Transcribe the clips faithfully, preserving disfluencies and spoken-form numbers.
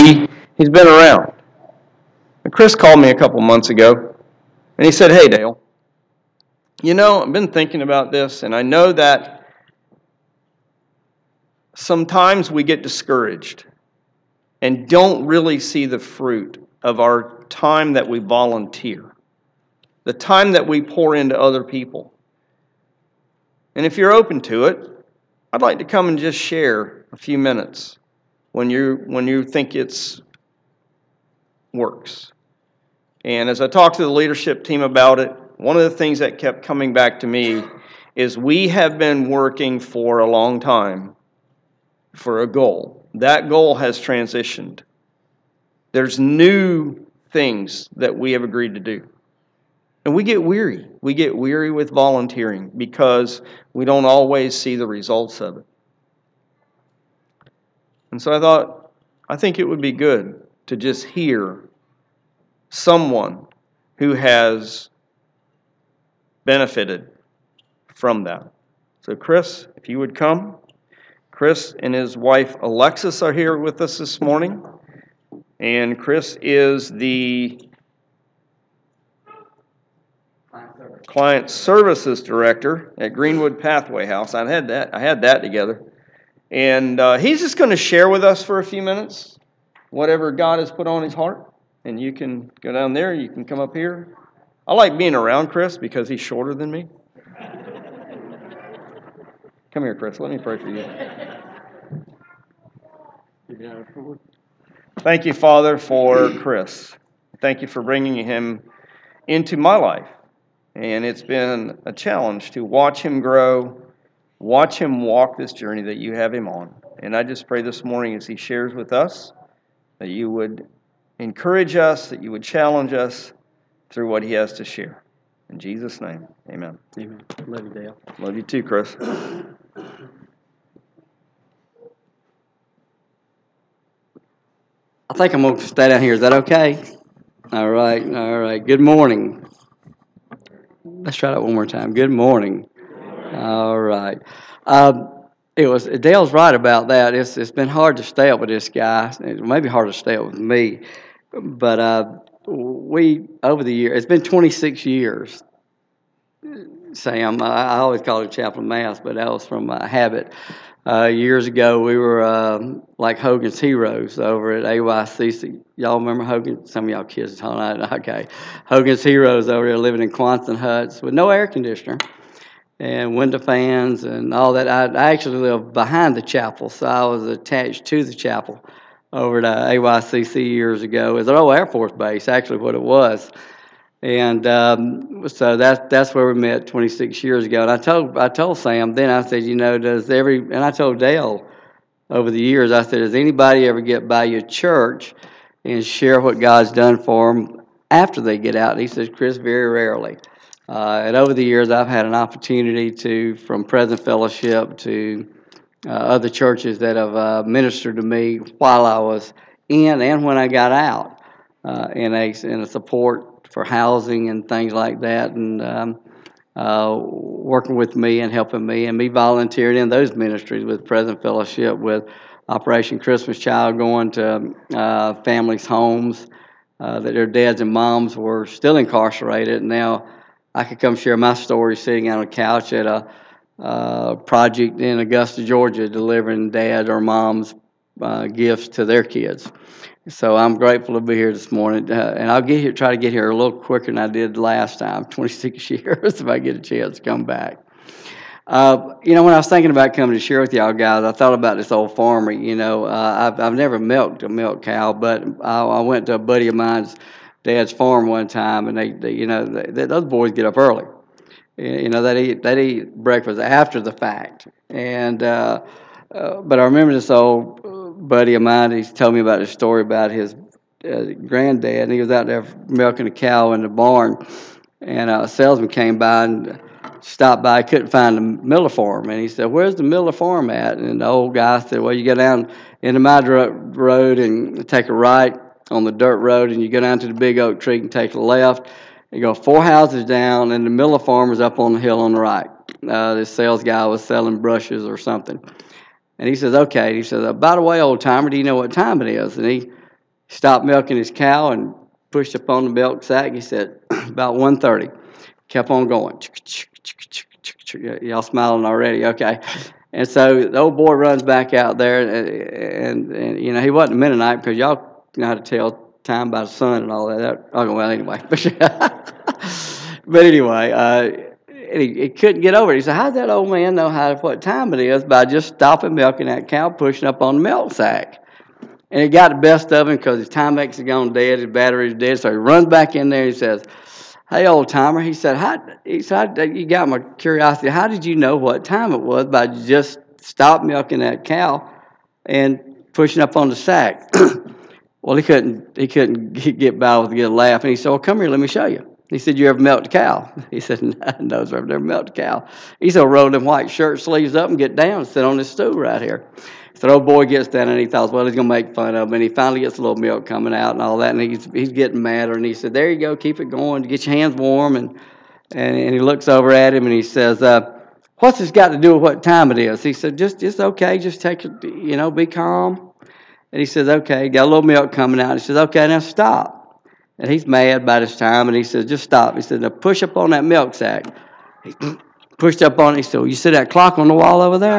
he, he's been around. And Chris called me a couple months ago, and he said, "Hey, Dale, you know, I've been thinking about this, and I know that sometimes we get discouraged and don't really see the fruit of our time that we volunteer, the time that we pour into other people. And if you're open to it, I'd like to come and just share a few minutes when you when you think it's works." And as I talked to the leadership team about it, one of the things that kept coming back to me is we have been working for a long time for a goal. That goal has transitioned. There's new things that we have agreed to do. And we get weary. We get weary with volunteering because we don't always see the results of it. And so I thought, I think it would be good to just hear someone who has benefited from that. So Chris, if you would come. Chris and his wife Alexis are here with us this morning. And Chris is the Client Services Director at Greenwood Pathway House. I had that, I had that together. And uh, he's just going to share with us for a few minutes whatever God has put on his heart. And you can go down there, you can come up here. I like being around Chris because he's shorter than me. Come here, Chris. Let me pray for you. Thank you, Father, for Chris. Thank you for bringing him into my life. And it's been a challenge to watch him grow, watch him walk this journey that you have him on. And I just pray this morning as he shares with us that you would encourage us, that you would challenge us through what he has to share. In Jesus' name, amen. Amen. Love you, Dale. Love you too, Chris. I think I'm going to stay down here. Is that okay? All right. All right. Good morning. Let's try that one more time. Good morning. All right. Um, it was Dale's right about that. It's it's been hard to stay up with this guy. It may be hard to stay up with me, but uh, we over the years. It's been twenty-six years. Sam, I, I always call it chaplain mass, but that was from uh, habit. Uh, years ago, we were uh, like Hogan's Heroes over at A Y C C. Y'all remember Hogan? Some of y'all kids don't. Okay. Hogan's Heroes over there living in Quonset huts with no air conditioner and window fans and all that. I, I actually lived behind the chapel, so I was attached to the chapel over at A Y C C years ago. It was an old Air Force base, actually what it was. And um, so that's that's where we met twenty-six years ago. And I told I told Sam then, I said, you know, does every and I told Dale over the years, I said, does anybody ever get by your church and share what God's done for them after they get out? And he says, Chris, very rarely. Uh, and over the years, I've had an opportunity to, from Present Fellowship to uh, other churches that have uh, ministered to me while I was in and when I got out uh, in a in a support for housing and things like that, and um, uh, working with me and helping me, and me volunteering in those ministries with Present Fellowship, with Operation Christmas Child, going to uh, families' homes uh, that their dads and moms were still incarcerated. And now I could come share my story sitting on a couch at a uh, project in Augusta, Georgia, delivering dad or mom's uh, gifts to their kids. So I'm grateful to be here this morning, uh, and I'll get here, try to get here a little quicker than I did last time, twenty-six years, if I get a chance to come back. Uh, you know, when I was thinking about coming to share with y'all guys, I thought about this old farmer. You know, uh, I've I've never milked a milk cow, but I, I went to a buddy of mine's dad's farm one time, and they, they you know, they, they, those boys get up early. You know, they eat they eat breakfast after the fact, and uh, uh, but I remember this old buddy of mine. He told me about a story about his uh, granddad, and he was out there milking a cow in the barn, and a salesman came by and stopped by. Couldn't find the Miller farm, and he said, "Where's the Miller farm at?" And the old guy said, "Well, you go down into my road and take a right on the dirt road, and you go down to the big oak tree and take a left. You go four houses down, and the Miller farm is up on the hill on the right." Uh, this sales guy was selling brushes or something. And he says, "Okay." He says, "By the way, old timer, do you know what time it is?" And he Stopped milking his cow and pushed up on the milk sack. He said, about one thirty. Kept on going. Y'all smiling already, okay. And so the old boy runs back out there, and, and, and you know, he wasn't a Mennonite because y'all know how to tell time by the sun and all that. that oh, well, anyway. But anyway, uh, he, he couldn't get over it. He said, how'd that old man know how what time it is? By just stopping milking that cow, pushing up on the milk sack. And it got the best of him because his Timex had gone dead, his battery's dead. So he runs back in there and he says, hey, old timer, he said, how, he said, you got my curiosity. How did you know what time it was? By just stop milking that cow and pushing up on the sack. Well, he couldn't he couldn't get by with a good laugh. And he said, well, come here, let me show you. He said, you ever milked a cow? He said, no, sir, I've never milked a cow. He said, roll them white shirt sleeves up and get down and sit on this stool right here. So the old boy gets down and he thought, well, he's going to make fun of him. And he finally gets a little milk coming out and all that. And he's he's getting madder. And he said, there you go, keep it going, get your hands warm. And and, and he looks over at him and he says, uh, what's this got to do with what time it is? He said, just, just okay, just take it, you know, be calm. And he says, okay, got a little milk coming out. He says, okay, now stop. And he's mad by this time, and he says, just stop. He said, now push up on that milk sack. He pushed up on it. He said, well, you see that clock on the wall over there?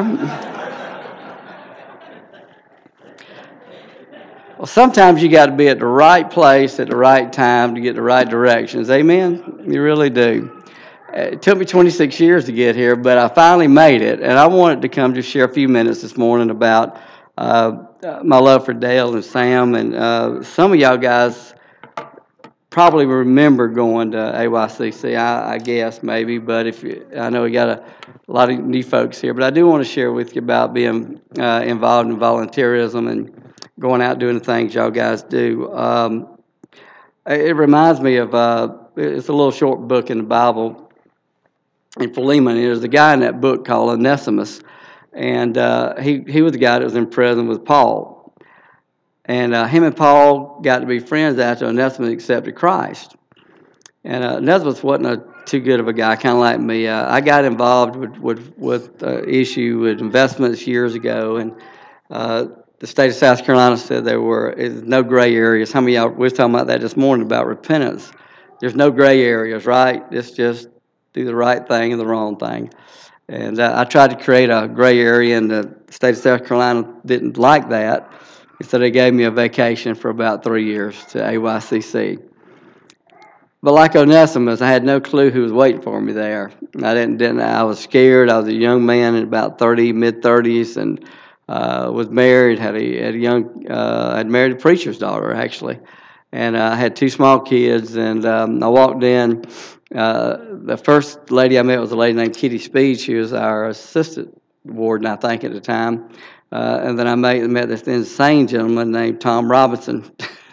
Well, sometimes you got to be at the right place at the right time to get the right directions. Amen? You really do. It took me twenty-six years to get here, but I finally made it. And I wanted to come just share a few minutes this morning about uh, my love for Dale and Sam. And uh, some of y'all guys probably remember going to A Y C C, I, I guess, maybe. But if you, I know we got a, a lot of new folks here. But I do want to share with you about being uh, involved in volunteerism and going out doing the things y'all guys do. Um, it reminds me of, uh, it's a little short book in the Bible, in Philemon. There's a guy in that book called Onesimus, and uh, he, he was the guy that was in prison with Paul. And uh, him and Paul got to be friends after Onesimus accepted Christ. And uh, Onesimus wasn't a, too good of a guy, kind of like me. Uh, I got involved with with, with uh, issue with investments years ago, and uh, the state of South Carolina said there were is no gray areas. Some of y'all, we were talking about that this morning about repentance. There's no gray areas, right? It's just do the right thing and the wrong thing. And uh, I tried to create a gray area, and the state of South Carolina didn't like that. So they gave me a vacation for about three years to A Y C C. But like Onesimus, I had no clue who was waiting for me there. I didn't, didn't. I was scared. I was a young man in about thirty, mid thirties, and uh, was married. Had a had a young. Uh, I'd married a preacher's daughter actually, and uh, I had two small kids. And um, I walked in. Uh, the first lady I met was a lady named Kitty Speed. She was our assistant warden, I think, at the time. Uh, and then I met, met this insane gentleman named Tom Robinson.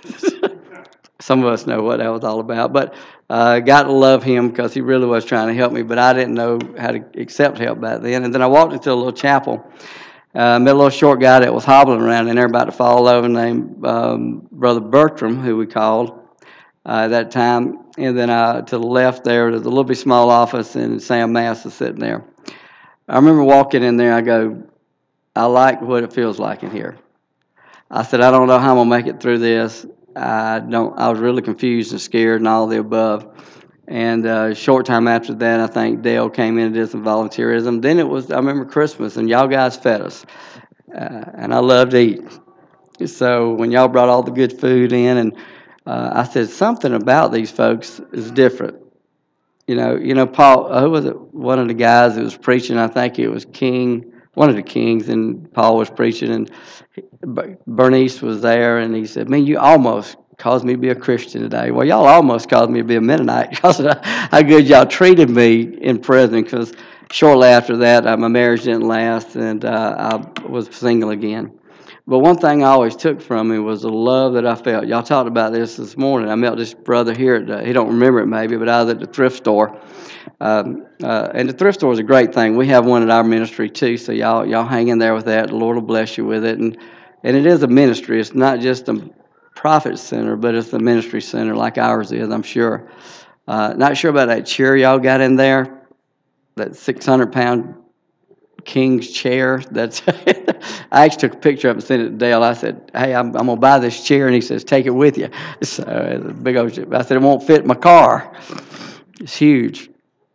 Some of us know what that was all about, but I uh, got to love him because he really was trying to help me, but I didn't know how to accept help back then. And then I walked into a little chapel, uh, met a little short guy that was hobbling around in there about to fall over named um, Brother Bertram, who we called uh, at that time. And then uh, to the left there, there's a little bit small office, and Sam Mass is sitting there. I remember walking in there, I go, I like what it feels like in here. I said, I don't know how I'm going to make it through this. I don't. I was really confused and scared and all the above. And uh, a short time after that, I think Dale came in and did some volunteerism. Then it was, I remember Christmas, and y'all guys fed us. Uh, and I loved to eat. So when y'all brought all the good food in, and uh, I said, something about these folks is different. You know, you know, Paul, who was it? One of the guys that was preaching, I think it was King, one of the Kings, and Paul was preaching, and Bernice was there, and he said, man, you almost caused me to be a Christian today. Well, y'all almost caused me to be a Mennonite because of how good y'all treated me in prison, because shortly after that, uh, my marriage didn't last, and uh, I was single again. But one thing I always took from him was the love that I felt. Y'all talked about this this morning. I met this brother here. At the, he don't remember it maybe, but I was at the thrift store. Um, uh, and the thrift store is a great thing. We have one at our ministry too, so y'all y'all hang in there with that. The Lord will bless you with it. And and it is a ministry. It's not just a profit center, but it's a ministry center like ours is, I'm sure. Uh, not sure about that chair y'all got in there, that six hundred pound king's chair. That's I actually took a picture of it and sent it to Dale. I said, hey, I'm, I'm going to buy this chair. And he says, take it with you. So uh, big old, I said, it won't fit in my car. It's huge.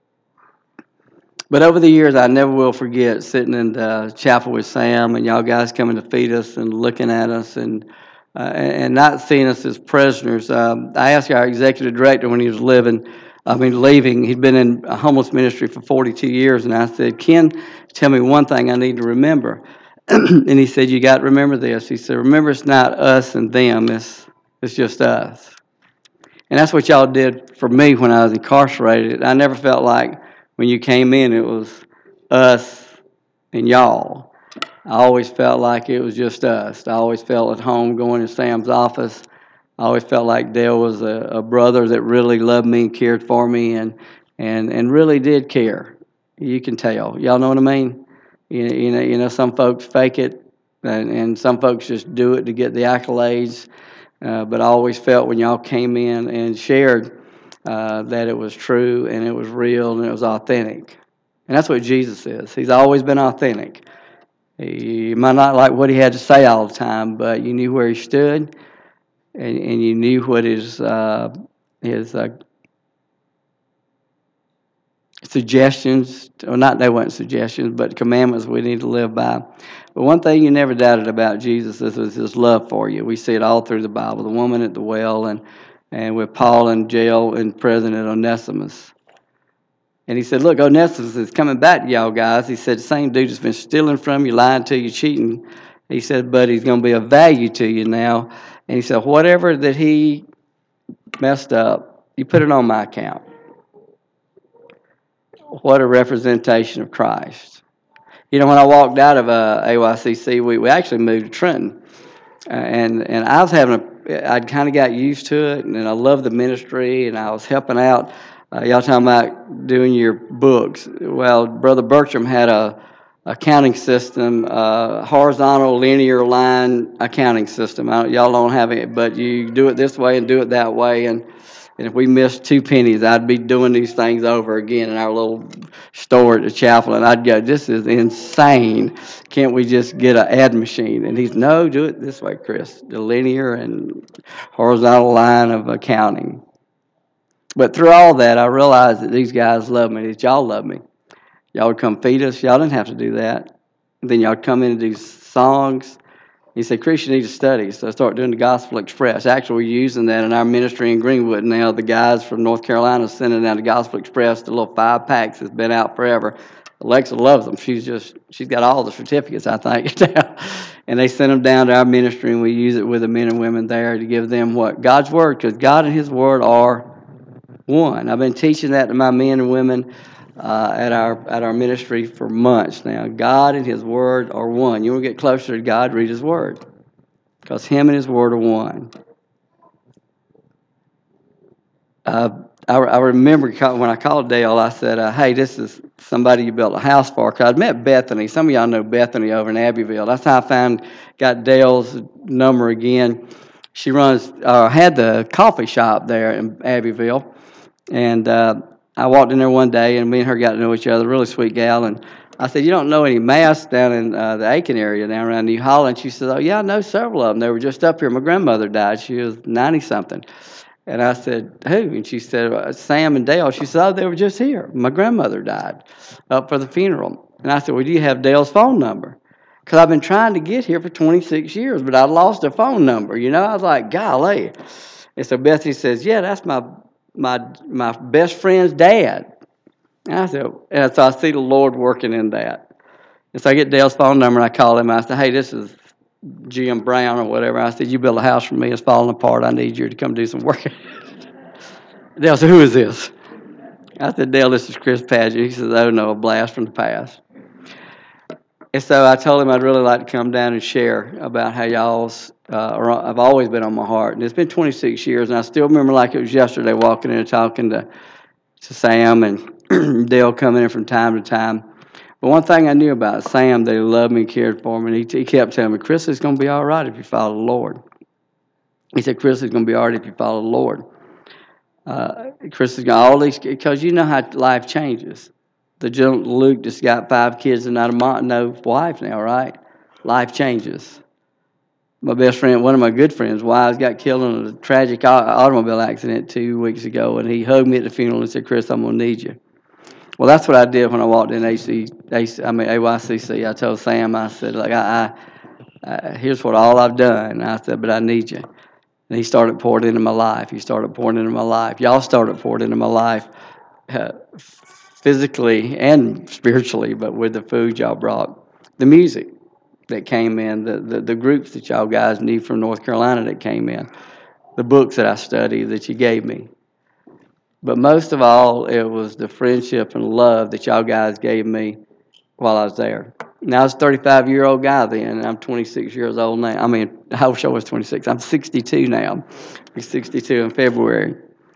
But over the years, I never will forget sitting in the chapel with Sam and y'all guys coming to feed us and looking at us and uh, and not seeing us as prisoners. Um, I asked our executive director when he was living, I mean, leaving, he'd been in a homeless ministry for forty-two years, and I said, Ken, tell me one thing I need to remember. And he said, you got to remember this. He said, remember it's not us and them, it's, it's just us. And that's what y'all did for me when I was incarcerated. I never felt like when you came in it was us and y'all. I always felt like it was just us. I always felt at home going to Sam's office. I always felt like Dale was a, a brother that really loved me and cared for me and, and, and really did care. You can tell. Y'all know what I mean? You, you know, you know, some folks fake it, and, and some folks just do it to get the accolades. Uh, but I always felt when y'all came in and shared uh, that it was true and it was real and it was authentic. And that's what Jesus is. He's always been authentic. You might not like what he had to say all the time, but you knew where he stood, and, and you knew what his uh, his uh, suggestions, or not they weren't suggestions, but commandments we need to live by. But one thing you never doubted about Jesus is his love for you. We see it all through the Bible. The woman at the well, and and with Paul in jail and prison at Onesimus. And he said, look, Onesimus is coming back to y'all guys. He said, the same dude that's been stealing from you, lying to you, cheating. He said, but he's going to be of value to you now. And he said, whatever that he messed up, you put it on my account. What a representation of Christ. You know, when I walked out of uh, A Y C C, we, we actually moved to Trenton. Uh, and, and I was having a, I'd kind of got used to it, and I loved the ministry, and I was helping out. Uh, y'all talking about doing your books. Well, Brother Bertram had a accounting system, uh, horizontal linear line accounting system. I, y'all don't have it, but you do it this way and do it that way. And, and if we missed two pennies, I'd be doing these things over again in our little store at the chapel. And I'd go, this is insane. Can't we just get an ad machine? And he's, no, do it this way, Chris. The linear and horizontal line of accounting. But through all that, I realized that these guys love me, that y'all love me. Y'all would come feed us. Y'all didn't have to do that. And then y'all would come in and do songs. He said, Chris, you need to study. So I started doing the Gospel Express. Actually, we're using that in our ministry in Greenwood now. The guys from North Carolina are sending out the Gospel Express, the little five packs that's been out forever. Alexa loves them. She's just, she's got all the certificates, I think. And they send them down to our ministry, and we use it with the men and women there to give them what? God's Word, because God and His Word are one. I've been teaching that to my men and women uh, at our at our ministry for months now. God and His Word are one. You want to get closer to God, read His Word, because Him and His Word are one. Uh, I, I remember when I called Dale, I said, uh, hey, this is somebody you built a house for. Because I'd met Bethany. Some of y'all know Bethany over in Abbeville. That's how I found, got Dale's number again. She runs, uh, had the coffee shop there in Abbeville. And uh, I walked in there one day, and me and her got to know each other, really sweet gal. And I said, you don't know any Mass down in uh, the Aiken area, down around New Holland? She said, oh, yeah, I know several of them. They were just up here. My grandmother died. She was ninety-something. And I said, who? And she said, uh, Sam and Dale. She said, oh, they were just here. My grandmother died up for the funeral. And I said, well, do you have Dale's phone number? Because I've been trying to get here for twenty-six years, but I lost her phone number. You know, I was like, golly. And so Bethany says, yeah, that's my my my best friend's dad. And I said, and so I see the Lord working in that. And so I get Dale's phone number, and I call him. I said, hey, this is Jim Brown or whatever. I said, you built a house for me. It's falling apart. I need you to come do some work. Dale said, who is this? I said, Dale, this is Chris Padgett. He says, oh, no, a blast from the past. And so I told him I'd really like to come down and share about how y'all's uh, are, have always been on my heart. And it's been twenty-six years, and I still remember like it was yesterday walking in and talking to, to Sam and Dale coming in from time to time. But one thing I knew about Sam, that he loved me and cared for me, and he, he kept telling me, Chris, it's going to be all right if you follow the Lord. He said, Chris, it's going to be all right if you follow the Lord. Uh, Chris is going to all these, because you know how life changes. the gentleman Luke just got five kids and not a mom, no wife now, right? Life changes. My best friend, one of my good friends, wives got killed in a tragic automobile accident two weeks ago, and he hugged me at the funeral and said, "Chris, I'm going to need you." Well, that's what I did when I walked in A C, I mean A Y C C. I told Sam, I said, "Like I, I, I here's what all I've done." And I said, "But I need you." And he started pouring into my life. He started pouring into my life. Y'all started pouring into my life, uh, physically and spiritually, but with the food y'all brought, the music that came in, the, the, the groups that y'all guys knew from North Carolina that came in, the books that I studied that you gave me. But most of all, it was the friendship and love that y'all guys gave me while I was there. Now, I was a thirty-five-year-old guy then, and I'm twenty-six years old now. I mean, I wish I was twenty-six. I'm sixty-two now. I'll be sixty-two in February.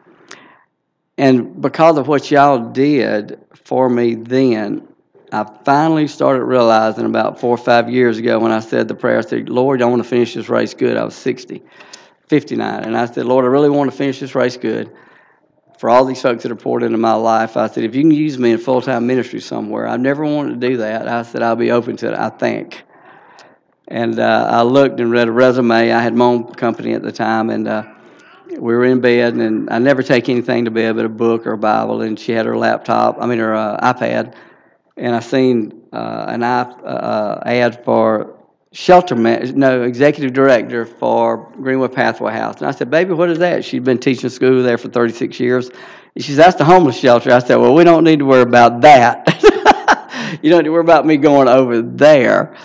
And because of what y'all did for me then, I finally started realizing about four or five years ago when I said the prayer, I said, "Lord, I want to finish this race good." I was sixty, fifty-nine. And I said, "Lord, I really want to finish this race good. For all these folks that are poured into my life," I said, "if you can use me in full-time ministry somewhere," I've never wanted to do that. I said, "I'll be open to it, I think." And uh, I looked and read a resume. I had my own company at the time, and uh, we were in bed, and I never take anything to bed but a book or a Bible, and she had her laptop, I mean her uh, iPad, and I seen uh, an uh, ad for shelter man, no, executive director for Greenwood Pathway House. And I said, "Baby, what is that?" She'd been teaching school there for thirty-six years. And she said, "That's the homeless shelter." I said, "Well, we don't need to worry about that." You don't need to worry about me going over there.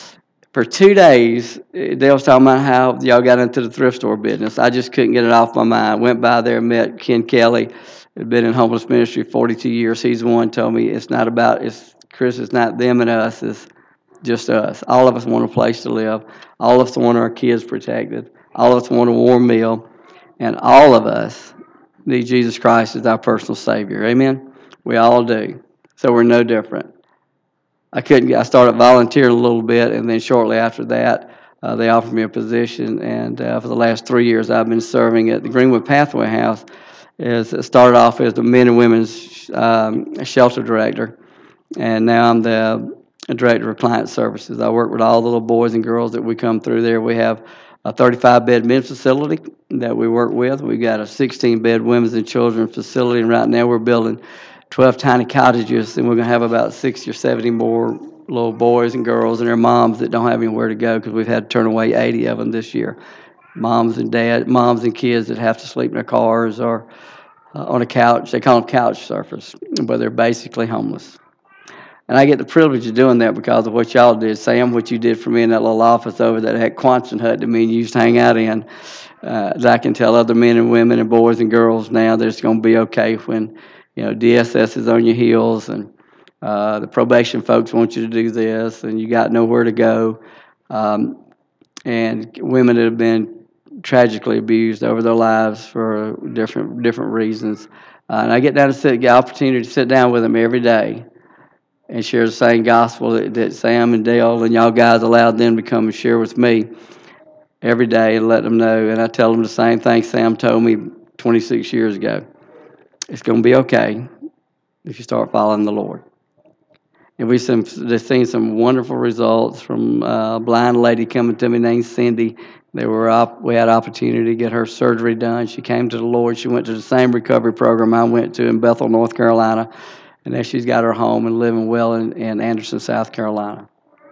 For two days, they was talking about how y'all got into the thrift store business. I just couldn't get it off my mind. Went by there, met Ken Kelly, had been in homeless ministry forty-two years. He's the one who told me it's not about, it's Chris, it's not them and us, it's just us. All of us want a place to live. All of us want our kids protected. All of us want a warm meal. And all of us need Jesus Christ as our personal Savior. Amen? We all do. So we're no different. I couldn't get, I started volunteering a little bit, and then shortly after that, uh, they offered me a position. And uh, for the last three years, I've been serving at the Greenwood Pathway House. As, it started off as the men and women's um, shelter director, and now I'm the director of client services. I work with all the little boys and girls that we come through there. We have a thirty-five bed men's facility that we work with. We've got a sixteen bed women's and children's facility, and right now we're building twelve tiny cottages, and we're going to have about sixty or seventy more little boys and girls and their moms that don't have anywhere to go because we've had to turn away eighty of them this year. Moms and dad, moms and kids that have to sleep in their cars or uh, on a couch. They call them couch surfers, but they're basically homeless. And I get the privilege of doing that because of what y'all did. Sam, what you did for me in that little office over there, that Quonset hut that me and you used to hang out in. Uh, that I can tell other men and women and boys and girls now that it's going to be okay when, you know, D S S is on your heels and uh, the probation folks want you to do this and you got nowhere to go. Um, and women that have been tragically abused over their lives for different different reasons. Uh, and I get down to sit, get opportunity to sit down with them every day and share the same gospel that, that Sam and Dale and y'all guys allowed them to come and share with me every day and let them know. And I tell them the same thing Sam told me twenty-six years ago. It's going to be okay if you start following the Lord. And we've seen, seen some wonderful results from a blind lady coming to me named Cindy. They were up, we had opportunity to get her surgery done. She came to the Lord. She went to the same recovery program I went to in Bethel, North Carolina. And now she's got her home and living well in, in Anderson, South Carolina.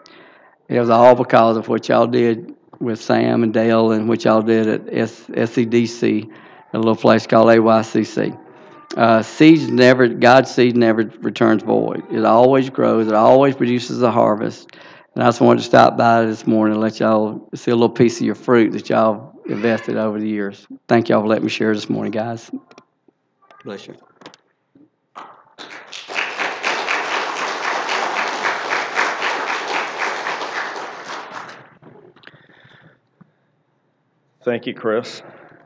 It was all because of what y'all did with Sam and Dale and what y'all did at S C D C, a little place called A Y C C. Uh, seeds never, God's seed never returns void. It always grows. It always produces a harvest. And I just wanted to stop by this morning and let y'all see a little piece of your fruit that y'all invested over the years. Thank y'all for letting me share this morning, guys. Bless you. Thank you, Chris.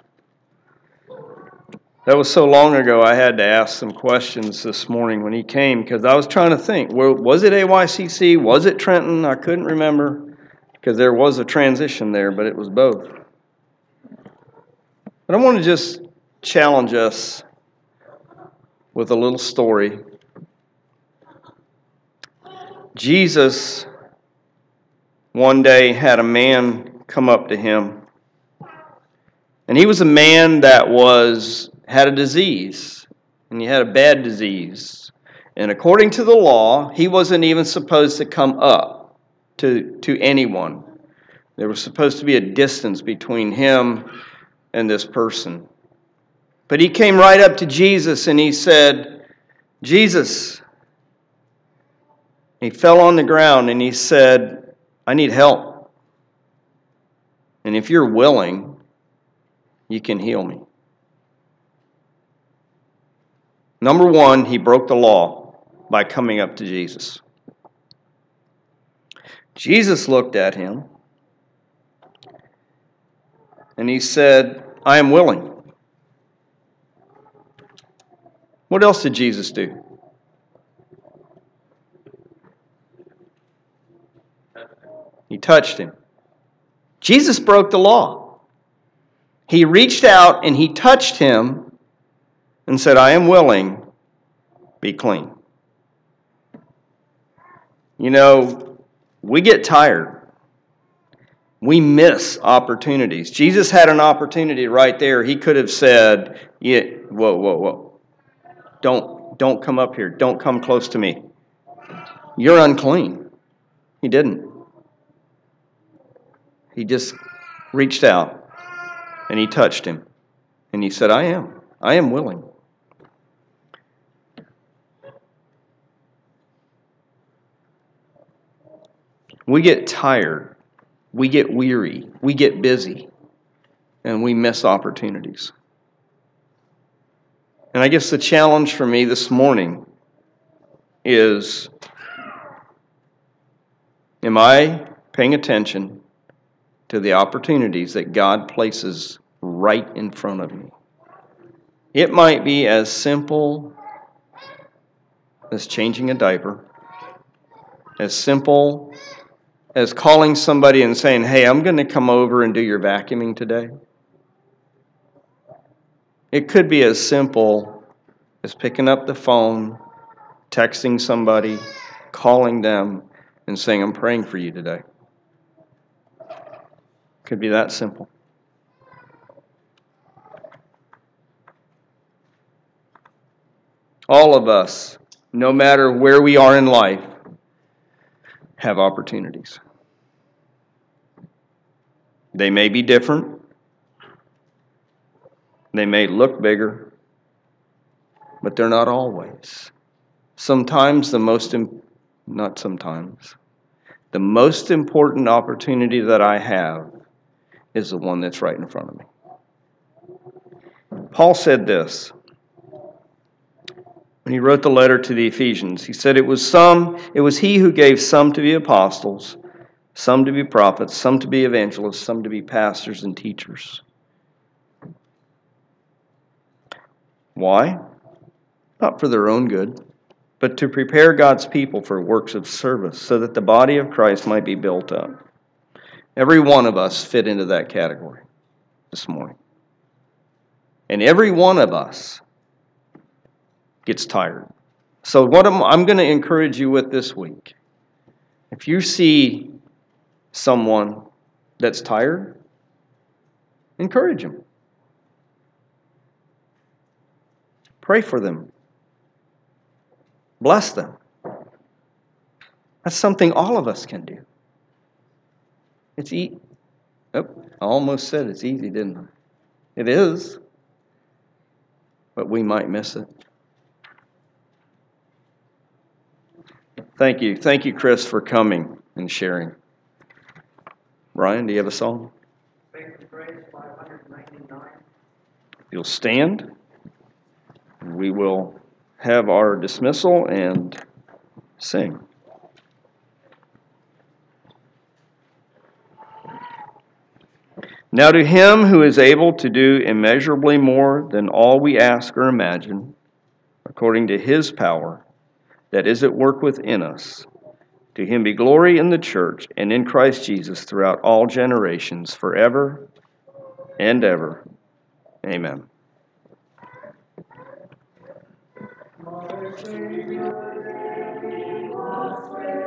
That was so long ago, I had to ask some questions this morning when he came, because I was trying to think, well, was it A Y C C? Was it Trenton? I couldn't remember, because there was a transition there, but it was both. But I want to just challenge us with a little story Jesus one day had a man come up to him, and he was a man that was had a disease, and he had a bad disease. And according to the law, he wasn't even supposed to come up to, to anyone. There was supposed to be a distance between him and this person. But he came right up to Jesus and he said, Jesus. He fell on the ground and he said, I need help. And if you're willing, you can heal me. Number one, he broke the law by coming up to Jesus. Jesus looked at him and he said, I am willing. What else did Jesus do? He touched him. Jesus broke the law. He reached out and he touched him and said, I am willing, be clean. You know, we get tired. We miss opportunities. Jesus had an opportunity right there. He could have said, yeah, whoa, whoa, whoa. Don't, don't come up here. Don't come close to me. You're unclean. He didn't. He just reached out and he touched him. And he said, I am. I am willing. We get tired. We get weary. We get busy. And we miss opportunities. And I guess the challenge for me this morning is, am I paying attention to the opportunities that God places right in front of me? It might be as simple as changing a diaper, as simple as calling somebody and saying, hey, I'm going to come over and do your vacuuming today. It could be as simple as picking up the phone, texting somebody, calling them, and saying, I'm praying for you today. Could be that simple. All of us, no matter where we are in life, have opportunities. They may be different. They may look bigger, but they're not always. Sometimes the most, not sometimes, the most important opportunity that I have is the one that's right in front of me. Paul said this when he wrote the letter to the Ephesians. He said, it was some, it was he who gave some to be apostles, some to be prophets, some to be evangelists, some to be pastors and teachers. Why? Not for their own good, but to prepare God's people for works of service, so that the body of Christ might be built up. Every one of us fit into that category this morning. And every one of us gets tired. So what I'm, I'm going to encourage you with this week, if you see someone that's tired, encourage them. Pray for them. Bless them. That's something all of us can do. It's easy. Oh, I almost said it's easy, didn't I? It is. But we might miss it. Thank you. Thank you, Chris, for coming and sharing. Brian, do you have a song? Faith and Grace, five ninety-nine. You'll stand. We will have our dismissal and sing. Now to him who is able to do immeasurably more than all we ask or imagine, according to his power that is at work within us, to him be glory in the church and in Christ Jesus throughout all generations, forever and ever. Amen. My Savior, he was